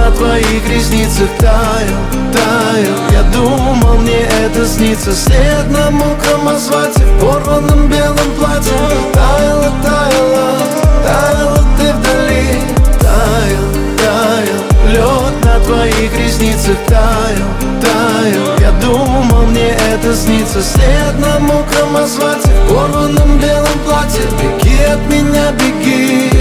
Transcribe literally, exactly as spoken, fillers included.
на твоих ресницах таял, таял. Я думал, мне это снится. След на мокром асфальте в порванном белом платье. Таяла, таяла, таяла ты вдали. Таял, таял, лед на твоих ресницах таял, таял. Я думал, мне это снится. След на мокром асфальте в порванном белом платье. Беги от меня, беги.